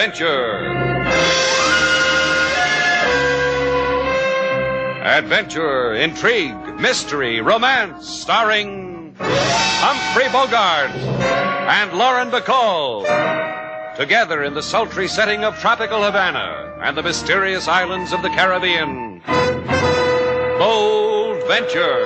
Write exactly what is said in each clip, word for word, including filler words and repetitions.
Venture. Adventure, intrigue, mystery, romance, starring Humphrey Bogart and Lauren Bacall. Together in the sultry setting of tropical Havana and the mysterious islands of the Caribbean. Bold Venture.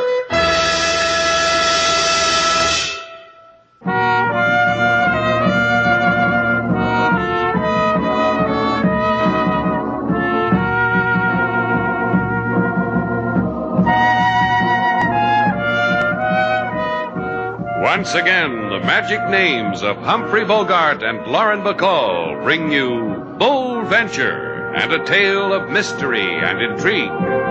Once again, the magic names of Humphrey Bogart and Lauren Bacall bring you Bold Venture and a tale of mystery and intrigue.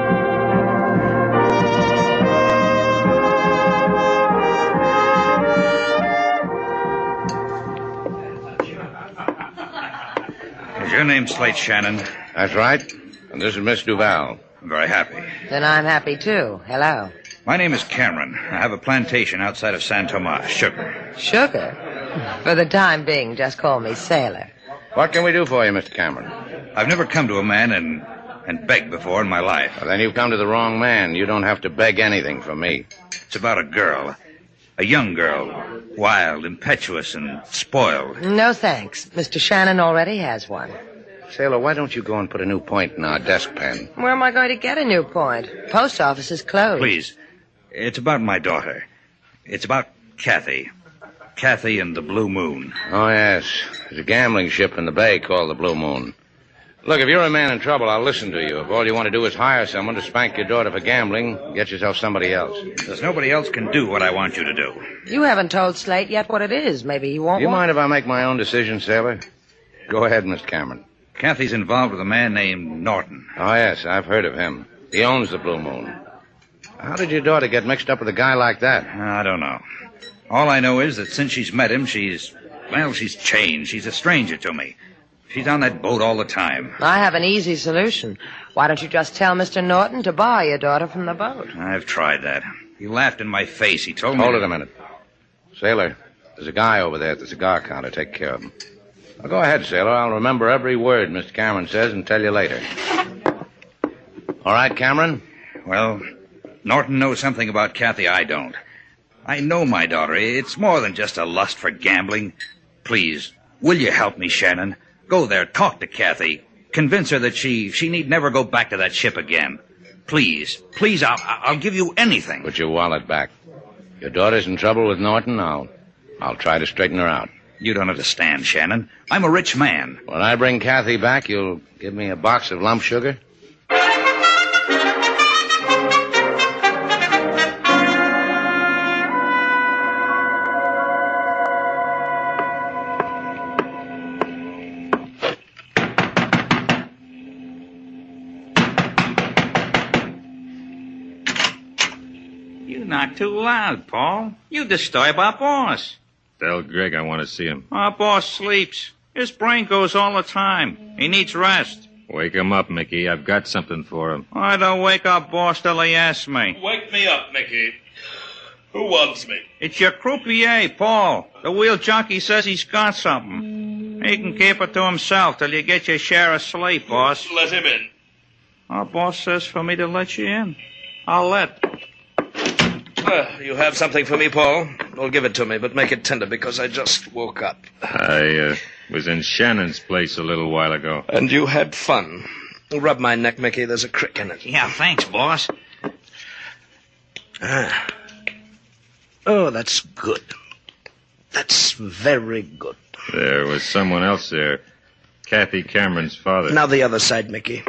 Is your name Slate Shannon? That's right. And this is Miss Duval. I'm very happy. Then I'm happy, too. Hello. My name is Cameron. I have a plantation outside of San Tomas, sugar. Sugar? For the time being, just call me Sailor. What can we do for you, Mister Cameron? I've never come to a man and, and begged before in my life. Well, then you've come to the wrong man. You don't have to beg anything from me. It's about a girl. A young girl. Wild, impetuous, and spoiled. No thanks. Mister Shannon already has one. Sailor, why don't you go and put a new point in our desk pen? Where am I going to get a new point? Post office is closed. Please. It's about my daughter. It's about Kathy. Kathy and the Blue Moon. Oh, yes. There's a gambling ship in the bay called the Blue Moon. Look, if you're a man in trouble, I'll listen to you. If all you want to do is hire someone to spank your daughter for gambling, get yourself somebody else. Because nobody else can do what I want you to do. You haven't told Slate yet what it is. Maybe he won't Do you want... mind if I make my own decision, Sailor? Go ahead, Mister Cameron. Kathy's involved with a man named Norton. Oh, yes, I've heard of him. He owns the Blue Moon. How did your daughter get mixed up with a guy like that? I don't know. All I know is that since she's met him, she's, well, she's changed. She's a stranger to me. She's on that boat all the time. I have an easy solution. Why don't you just tell Mister Norton to buy your daughter from the boat? I've tried that. He laughed in my face. He told me... Hold it a minute. Sailor, there's a guy over there at the cigar counter. Take care of him. Now, go ahead, Sailor. I'll remember every word Mister Cameron says and tell you later. All right, Cameron? Well, Norton knows something about Kathy I don't. I know my daughter. It's more than just a lust for gambling. Please, will you help me, Shannon? Go there, talk to Kathy. Convince her that she, she need never go back to that ship again. Please, please, I'll, I'll give you anything. Put your wallet back. Your daughter's in trouble with Norton. I'll, I'll try to straighten her out. You don't understand, Shannon. I'm a rich man. When I bring Kathy back, you'll give me a box of lump sugar? You're not too loud, Paul. You disturb our boss. Tell Greg I want to see him. Our boss sleeps. His brain goes all the time. He needs rest. Wake him up, Mickey. I've got something for him. I don't wake our boss till he asks me. Wake me up, Mickey. Who wants me? It's your croupier, Paul. The wheel junkie says he's got something. He can keep it to himself till you get your share of sleep, boss. Let him in. Our boss says for me to let you in. I'll let. Uh, you have something for me, Paul? Well, give it to me, but make it tender because I just woke up. I uh, was in Shannon's place a little while ago. And you had fun. Rub my neck, Mickey. There's a crick in it. Yeah, thanks, boss. Ah. Oh, that's good. That's very good. There was someone else there. Kathy Cameron's father. Now the other side, Mickey.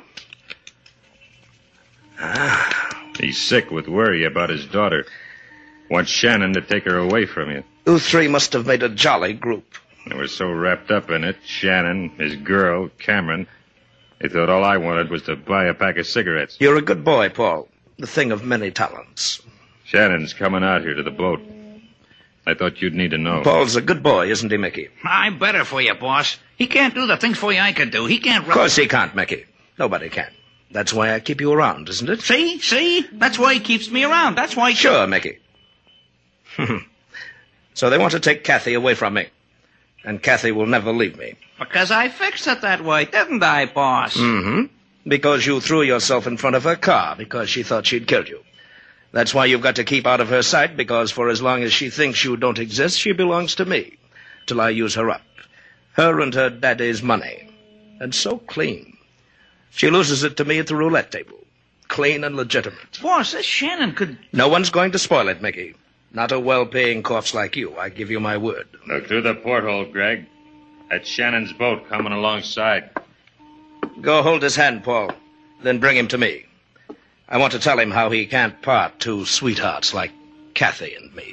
Ah. He's sick with worry about his daughter. Wants Shannon to take her away from you. You three must have made a jolly group. They were so wrapped up in it, Shannon, his girl, Cameron, they thought all I wanted was to buy a pack of cigarettes. You're a good boy, Paul. The thing of many talents. Shannon's coming out here to the boat. I thought you'd need to know. Paul's a good boy, isn't he, Mickey? I'm better for you, boss. He can't do the things for you I can do. He can't... Of course he can't, Mickey. Nobody can. That's why I keep you around, isn't it? See? See? That's why he keeps me around. That's why... He... Sure, Mickey. So they want to take Kathy away from me. And Kathy will never leave me. Because I fixed it that way, didn't I, boss? Mm-hmm. Because you threw yourself in front of her car because she thought she'd killed you. That's why you've got to keep out of her sight, because for as long as she thinks you don't exist, she belongs to me. Till I use her up. Her and her daddy's money. And so clean. She loses it to me at the roulette table. Clean and legitimate. Boss, this Shannon could... No one's going to spoil it, Mickey. Not a well-paying corpse like you. I give you my word. Look through the porthole, Greg. That's Shannon's boat coming alongside. Go hold his hand, Paul. Then bring him to me. I want to tell him how he can't part two sweethearts like Kathy and me.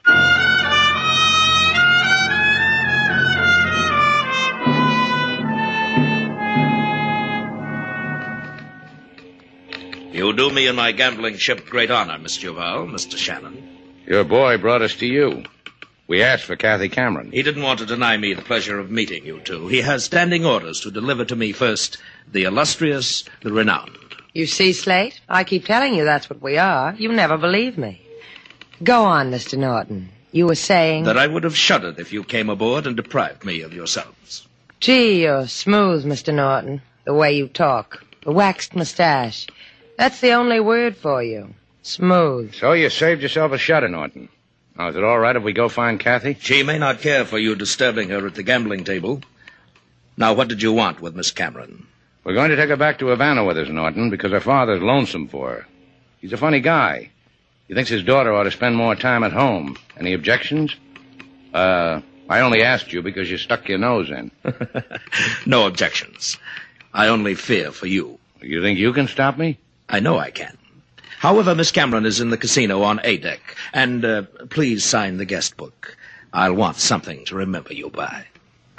You do me and my gambling ship great honor, Miss Duval, Mister Shannon. Your boy brought us to you. We asked for Kathy Cameron. He didn't want to deny me the pleasure of meeting you two. He has standing orders to deliver to me first the illustrious, the renowned. You see, Slate? I keep telling you that's what we are. You never believe me. Go on, Mister Norton. You were saying... That I would have shuddered if you came aboard and deprived me of yourselves. Gee, you're smooth, Mister Norton. The way you talk. The waxed mustache. That's the only word for you. Smooth. So you saved yourself a shudder, Norton. Now, is it all right if we go find Kathy? She may not care for you disturbing her at the gambling table. Now, what did you want with Miss Cameron? We're going to take her back to Havana with us, Norton, because her father's lonesome for her. He's a funny guy. He thinks his daughter ought to spend more time at home. Any objections? Uh, I only asked you because you stuck your nose in. No objections. I only fear for you. You think you can stop me? I know I can. However, Miss Cameron is in the casino on A deck. And uh, please sign the guest book. I'll want something to remember you by.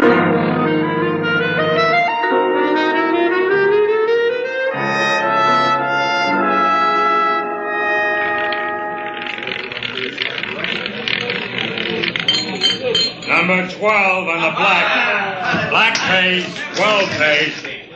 Number twelve on the black. Black pays, twelve pays.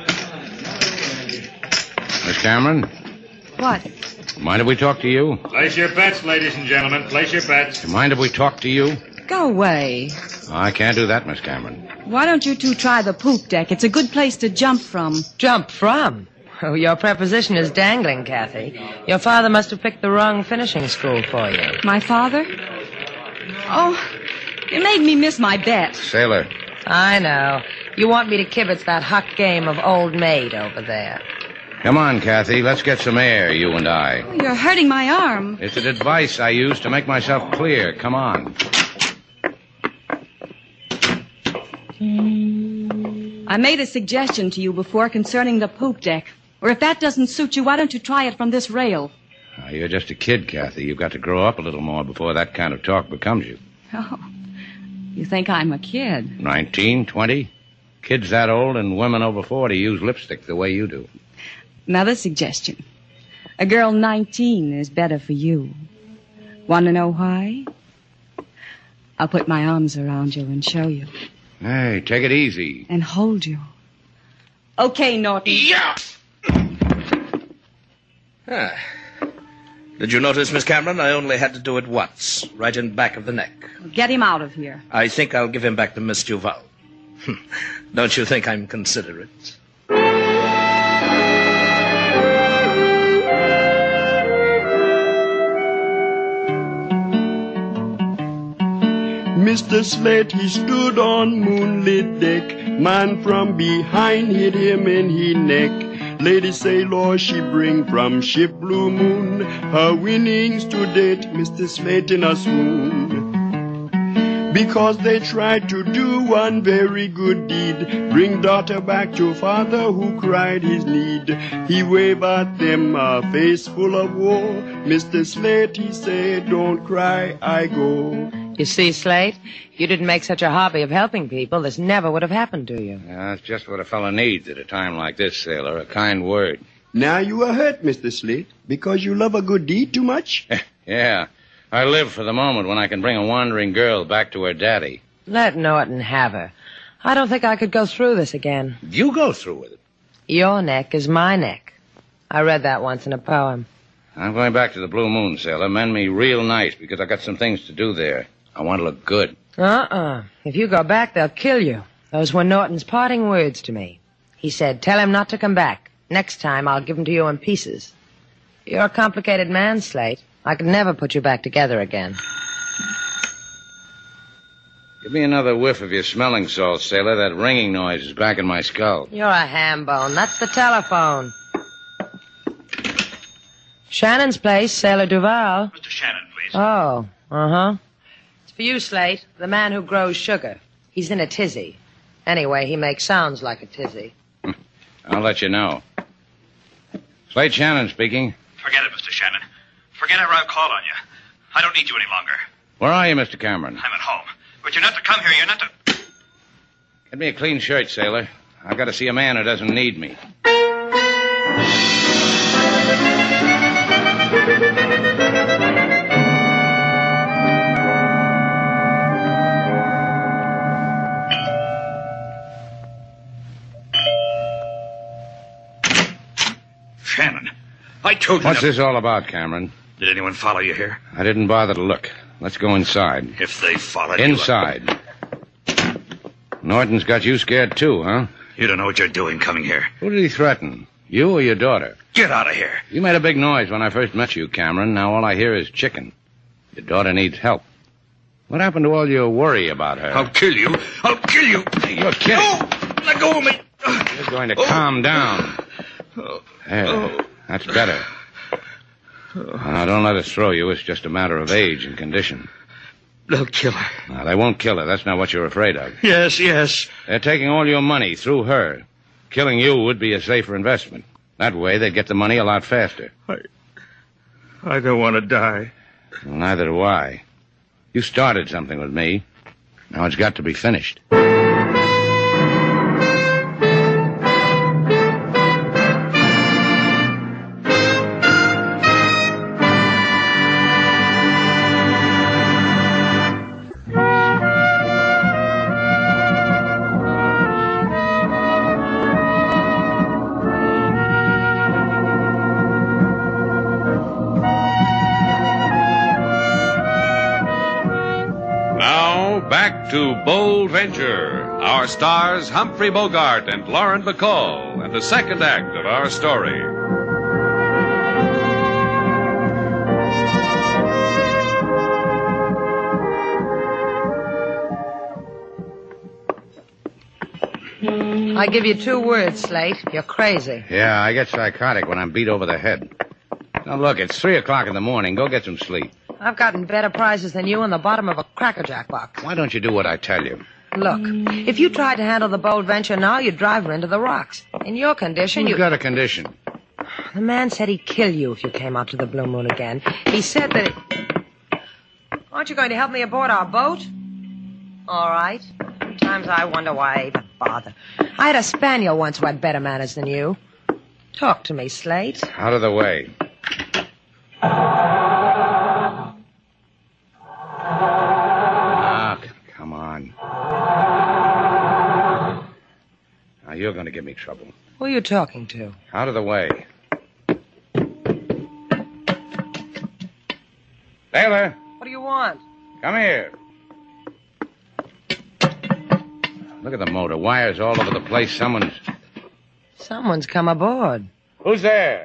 Miss Cameron? What? Mind if we talk to you? Place your bets, ladies and gentlemen. Place your bets. Mind if we talk to you? Go away. I can't do that, Miss Cameron. Why don't you two try the poop deck? It's a good place to jump from. Jump from? Oh, your preposition is dangling, Kathy. Your father must have picked the wrong finishing school for you. My father? Oh, you made me miss my bet. Sailor. I know. You want me to kibitz that hot game of old maid over there. Come on, Kathy. Let's get some air, you and I. Oh, you're hurting my arm. It's a device I use to make myself clear. Come on. I made a suggestion to you before concerning the poop deck. Or if that doesn't suit you, why don't you try it from this rail? Now, you're just a kid, Kathy. You've got to grow up a little more before that kind of talk becomes you. Oh, you think I'm a kid? Nineteen, twenty? Kids that old and women over forty use lipstick the way you do. Another suggestion. A girl nineteen is better for you. Want to know why? I'll put my arms around you and show you. Hey, take it easy. And hold you. Okay, Norton. Yeah! Ah. Did you notice, Miss Cameron? I only had to do it once, right in back of the neck. Get him out of here. I think I'll give him back to Miss Duval. Don't you think I'm considerate? Mister Slate, he stood on moonlit deck. Man from behind hit him in he neck. Lady Sailor, she bring from ship Blue Moon her winnings to date, Mister Slate in a swoon. Because they tried to do one very good deed, bring daughter back to father who cried his need. He waved at them a face full of woe. Mister Slate, he said, don't cry, I go. You see, Slate, if you didn't make such a hobby of helping people, this never would have happened to you. Yeah, that's just what a fellow needs at a time like this, Sailor. A kind word. Now you are hurt, Mister Slate, because you love a good deed too much? Yeah. I live for the moment when I can bring a wandering girl back to her daddy. Let Norton have her. I don't think I could go through this again. You go through with it. Your neck is my neck. I read that once in a poem. I'm going back to the Blue Moon, Sailor. Mend me real nice because I got some things to do there. I want to look good. Uh-uh. If you go back, they'll kill you. Those were Norton's parting words to me. He said, tell him not to come back. Next time, I'll give him to you in pieces. You're a complicated man, Slate. I could never put you back together again. Give me another whiff of your smelling salts, sailor. That ringing noise is back in my skull. You're a ham bone. That's the telephone. Shannon's place, Sailor Duval. Mister Shannon, please. Oh, uh-huh. It's for you, Slate, the man who grows sugar. He's in a tizzy. Anyway, he makes sounds like a tizzy. I'll let you know. Slate Shannon speaking. Forget it, Mister Shannon. Forget ever I've called on you. I don't need you any longer. Where are you, Mister Cameron? I'm at home. But you're not to come here. You're not to... Get me a clean shirt, sailor. I've got to see a man who doesn't need me. Shannon, I told you... What's to... this all about, Cameron? Did anyone follow you here? I didn't bother to look. Let's go inside. If they followed you... Inside. Norton's got you scared too, huh? You don't know what you're doing coming here. Who did he threaten? You or your daughter? Get out of here. You made a big noise when I first met you, Cameron. Now all I hear is chicken. Your daughter needs help. What happened to all your worry about her? I'll kill you. I'll kill you. You're kidding. No! Let go of me. You're going to calm down. There. That's better. Now, don't let us throw you. It's just a matter of age and condition. They'll kill her. Now, they won't kill her. That's not what you're afraid of. Yes, yes. They're taking all your money through her. Killing you would be a safer investment. That way, they'd get the money a lot faster. I... I don't want to die. Well, neither do I. You started something with me. Now it's got to be finished. Back to Bold Venture. Our stars Humphrey Bogart and Lauren Bacall, and the second act of our story. I give you two words, Slate. You're crazy. Yeah, I get psychotic when I'm beat over the head. Now, look, it's three o'clock in the morning. Go get some sleep. I've gotten better prizes than you in the bottom of a Cracker Jack box. Why don't you do what I tell you? Look, if you tried to handle the Bold Venture now, you'd drive her into the rocks. In your condition, Who's you... got a condition? The man said he'd kill you if you came out to the Blue Moon again. He said that... Aren't you going to help me aboard our boat? All right. Sometimes I wonder why I even bother. I had a spaniel once who had better manners than you. Talk to me, Slate. Out of the way. Ah, come on. Now, you're going to give me trouble. Who are you talking to? Out of the way. Sailor, What do you want? come here. Look at the motor. Wires all over the place. Someone's... Someone's come aboard. Who's there?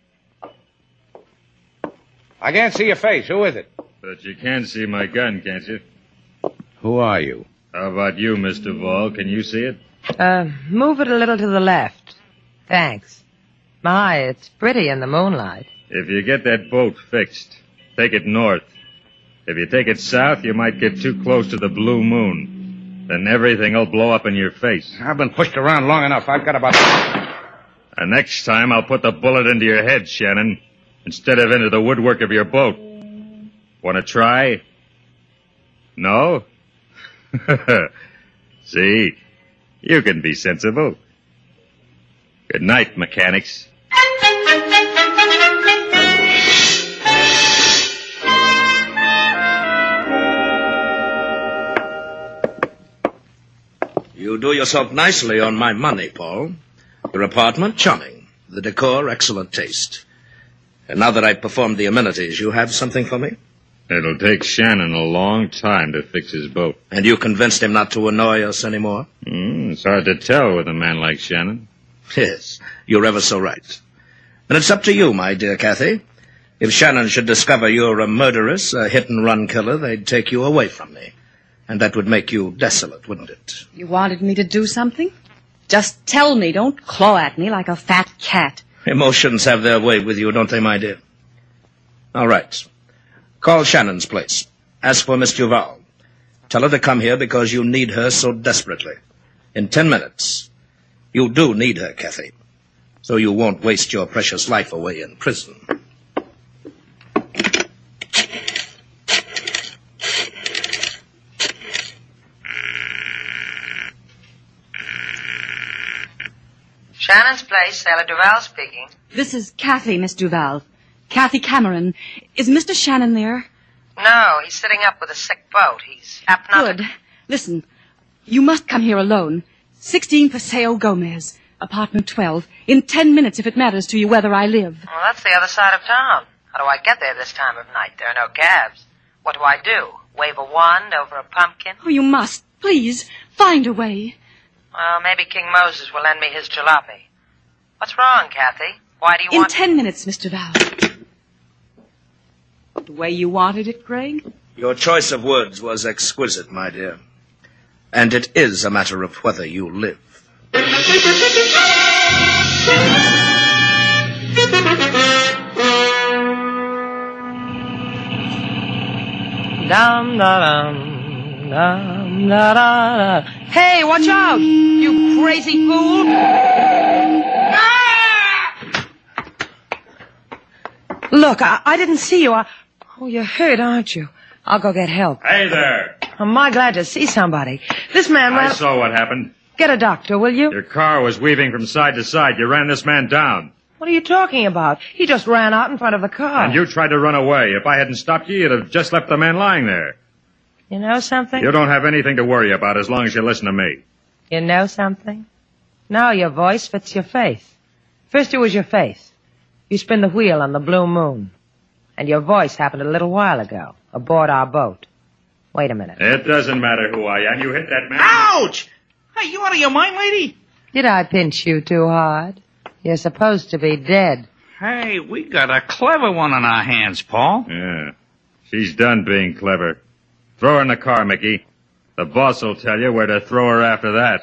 I can't see your face. Who is it? But you can see my gun, can't you? Who are you? How about you, Mister Vaughn? Can you see it? Uh, move it a little to the left. Thanks. My, it's pretty in the moonlight. If you get that boat fixed, take it north. If you take it south, you might get too close to the Blue Moon. Then everything will blow up in your face. I've been pushed around long enough. I've got about... And next time, I'll put the bullet into your head, Shannon, instead of into the woodwork of your boat. Want to try? No? See? You can be sensible. Good night, mechanics. You do yourself nicely on my money, Paul. Your apartment, charming. The decor, excellent taste. And now that I've performed the amenities, you have something for me? It'll take Shannon a long time to fix his boat. And you convinced him not to annoy us anymore? Mm, it's hard to tell with a man like Shannon. Yes, you're ever so right. And it's up to you, my dear Kathy. If Shannon should discover you're a murderess, a hit-and-run killer, they'd take you away from me. And that would make you desolate, wouldn't it? You wanted me to do something? Just tell me. Don't claw at me like a fat cat. Emotions have their way with you, don't they, my dear? All right. Call Shannon's place. Ask for Miss Duval. Tell her to come here because you need her so desperately. In ten minutes. You do need her, Kathy. So you won't waste your precious life away in prison. Shannon's place, Sailor Duval speaking. This is Kathy, Miss Duval. Kathy Cameron. Is Mister Shannon there? No, he's sitting up with a sick boat. He's apt not Good. Listen, you must come here alone. sixteen Paseo Gomez, apartment twelve. In ten minutes, if it matters to you whether I live. Well, that's the other side of town. How do I get there this time of night? There are no cabs. What do I do? Wave a wand over a pumpkin? Oh, you must. Please, find a way. Well, maybe King Moses will lend me his jalopy. What's wrong, Kathy? Why do you In want... ten minutes, Mister Val. The way you wanted it, Craig? Your choice of words was exquisite, my dear. And it is a matter of whether you live. Dum da dum dum da da da. Hey, watch out! You crazy fool! Look, I, I didn't see you. I... Oh, you're hurt, aren't you? I'll go get help. Hey there. I'm my glad to see somebody. This man ran... I saw what happened. Get a doctor, will you? Your car was weaving from side to side. You ran this man down. What are you talking about? He just ran out in front of the car. And you tried to run away. If I hadn't stopped you, you'd have just left the man lying there. You know something? You don't have anything to worry about as long as you listen to me. You know something? Now your voice fits your face. First it was your face. You spin the wheel on the blue moon. And your voice happened a little while ago, aboard our boat. Wait a minute. It doesn't matter who I am. You hit that man. Ouch! Hey, you out of your mind, lady? Did I pinch you too hard? You're supposed to be dead. Hey, we got a clever one on our hands, Paul. Yeah. She's done being clever. Throw her in the car, Mickey. The boss will tell you where to throw her after that.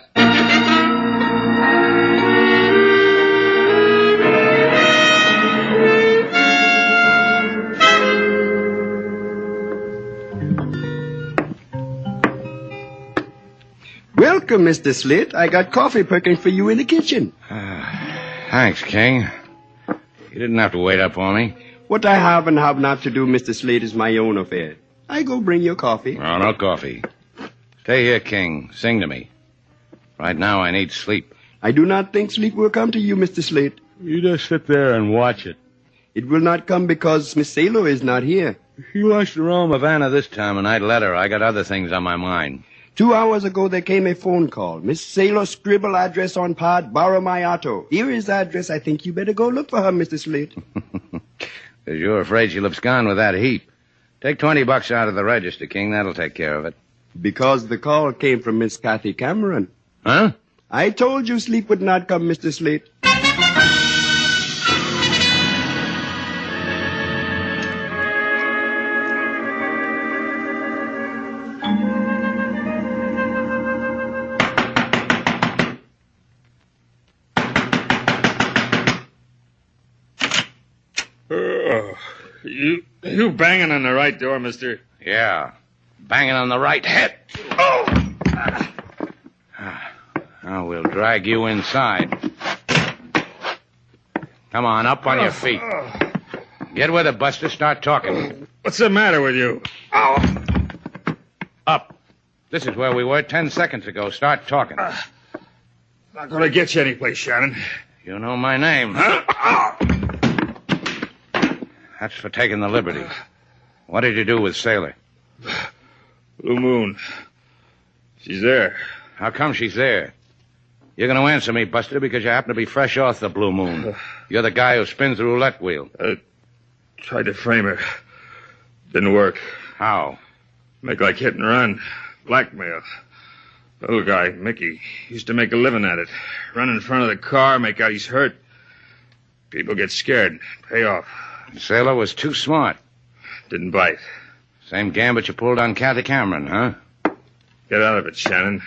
Welcome, Mister Slate. I got coffee perking for you in the kitchen. Uh, thanks, King. You didn't have to wait up for me. What I have and have not to do, Mister Slate, is my own affair. I go bring your coffee. No, no coffee. Stay here, King. Sing to me. Right now, I need sleep. I do not think sleep will come to you, Mister Slate. You just sit there and watch it. It will not come because Miss Salo is not here. She wants to roam Havana this time, and I'd let her. I got other things on my mind. Two hours ago, there came a phone call. Miss Salo scribble address on pad, borrow my auto. Here is address. I think you better go look for her, Mister Slate. Because you're afraid she'll abscond with that heap. Take twenty bucks out of the register, King. That'll take care of it. Because the call came from Miss Kathy Cameron. Huh? I told you sleep would not come, Mister Slate. Oh, you, you banging on the right door, mister? Yeah. Banging on the right head. Oh! Now we'll drag you inside. Come on, up on your feet. Get with it, Buster. Start talking. What's the matter with you? Up. This is where we were ten seconds ago. Start talking. Not gonna get you anyplace, Shannon. You know my name. Huh? That's for taking the liberty. What did you do with Sailor? Blue Moon. She's there. How come she's there? You're going to answer me, Buster, because you happen to be fresh off the Blue Moon. You're the guy who spins the roulette wheel. I tried to frame her. Didn't work. How? Make like hit and run. Blackmail. Little guy, Mickey, used to make a living at it. Run in front of the car, make out he's hurt. People get scared. Pay off. Sailor was too smart. Didn't bite. Same gambit you pulled on Kathy Cameron, huh? Get out of it, Shannon.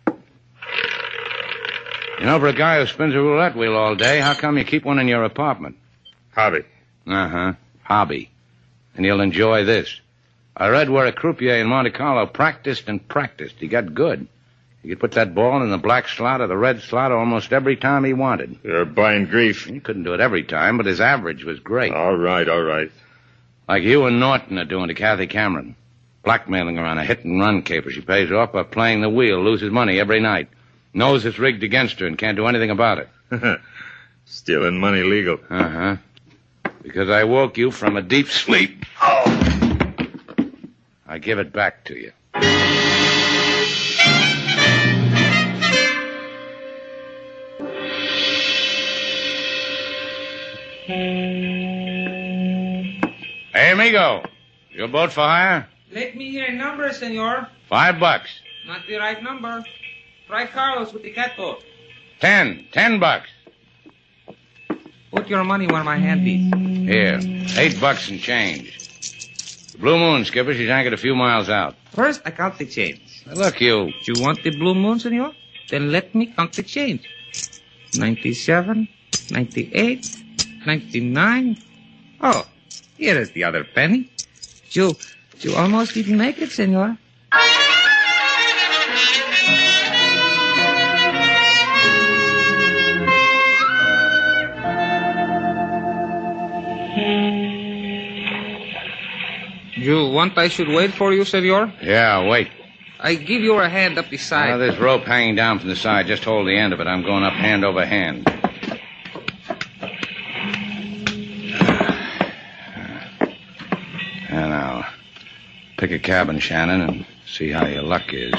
You know, for a guy who spins a roulette wheel all day, how come you keep one in your apartment? Hobby. Uh-huh. Hobby. And you'll enjoy this. I read where a croupier in Monte Carlo practiced and practiced. He got good. He could put that ball in the black slot or the red slot almost every time he wanted. You're buying grief. He couldn't do it every time, but his average was great. All right, all right. Like you and Norton are doing to Kathy Cameron. Blackmailing her on a hit-and-run caper. She pays off by playing the wheel, loses money every night. Knows it's rigged against her and can't do anything about it. Stealing money legal. Uh-huh. Because I woke you from a deep sleep. Oh! I give it back to you. Hey, amigo. Your boat for hire? Let me hear a number, senor. Five bucks. Not the right number. Try Carlos with the catboat. Ten. Ten bucks. Put your money where my hand is. Here. Eight bucks and change. The Blue Moon, Skipper. She's anchored a few miles out. First, I count the change. Now, look, you. You want the Blue Moon, senor? Then let me count the change. Ninety-seven, ninety-eight, ninety-nine. Oh, here is the other penny. You, you almost didn't make it, senor. You want I should wait for you, senor? Yeah, wait. I give you a hand up the side. Now, there's rope hanging down from the side. Just hold the end of it. I'm going up hand over hand. And now, pick a cabin, Shannon, and see how your luck is.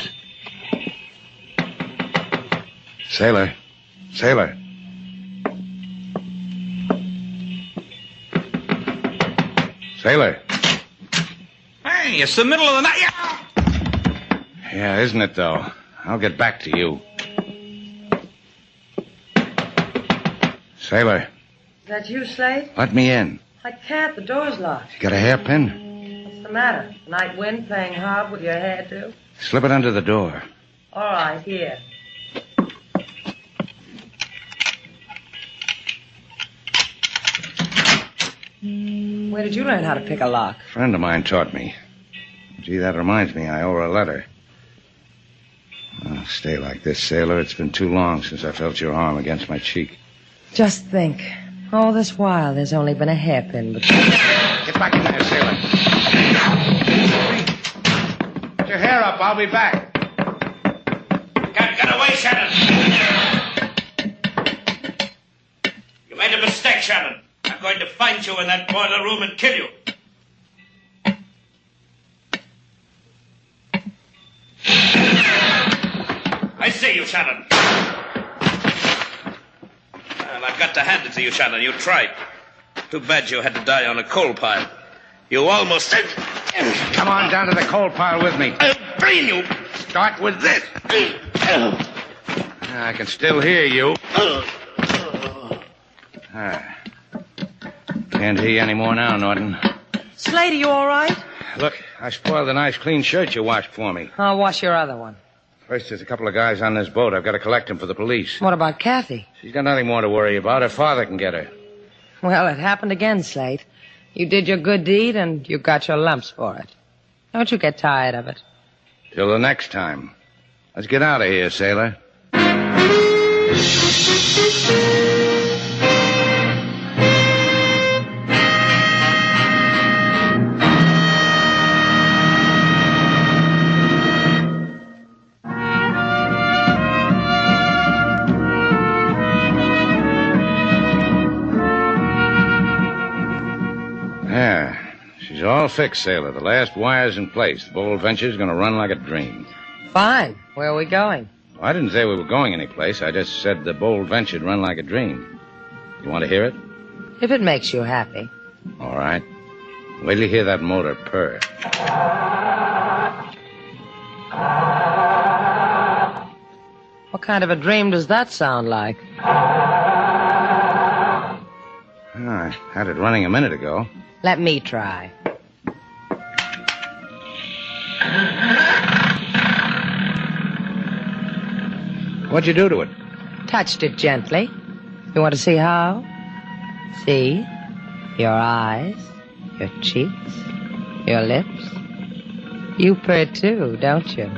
Sailor. Sailor. Sailor. Hey, it's the middle of the night. Yeah, isn't it, though? I'll get back to you. Sailor. Is that you, Slade? Let me in. I can't. The door's locked. You got a hairpin? What's the matter? Night wind playing hob with your hairdo? Slip it under the door. All right, here. Where did you learn how to pick a lock? A friend of mine taught me. Gee, that reminds me. I owe her a letter. Oh, stay like this, sailor. It's been too long since I felt your arm against my cheek. Just think. All this while, there's only been a hairpin between... Get back in there, sailor. Get your hair up. I'll be back. Get, get away, Shannon. You made a mistake, Shannon. I'm going to find you in that boiler room and kill you. I see you, Shannon. Well, I've got to hand it to you, Shannon. You tried. Too bad you had to die on a coal pile. You almost... Come on down to the coal pile with me. I'll brain you. Start with this. I can still hear you. Ah. Can't hear you anymore now, Norton. Slade, are you all right? Look, I spoiled the nice clean shirt you washed for me. I'll wash your other one. First, there's a couple of guys on this boat. I've got to collect them for the police. What about Kathy? She's got nothing more to worry about. Her father can get her. Well, it happened again, Slade. You did your good deed, and you got your lumps for it. Don't you get tired of it. Till the next time. Let's get out of here, sailor. Yeah, she's all fixed, sailor. The last wire's in place. The Bold Venture's going to run like a dream. Fine. Where are we going? Well, I didn't say we were going anyplace. I just said the Bold Venture'd run like a dream. You want to hear it? If it makes you happy. All right. Wait till you hear that motor purr. What kind of a dream does that sound like? Oh, I had it running a minute ago. Let me try. What'd you do to it? Touched it gently. You want to see how? See? Your eyes, your cheeks, your lips. You purr too, don't you?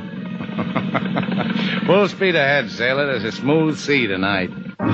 Full speed ahead, sailor. There's a smooth sea tonight.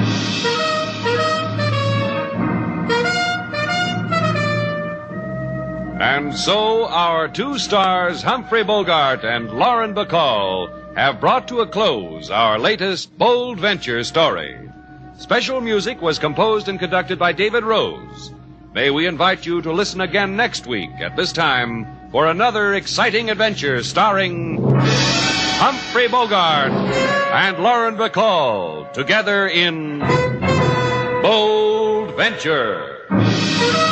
And so our two stars, Humphrey Bogart and Lauren Bacall, have brought to a close our latest bold venture story. Special music was composed and conducted by David Rose. May we invite you to listen again next week at this time for another exciting adventure starring Humphrey Bogart and Lauren Bacall together in Bold Venture.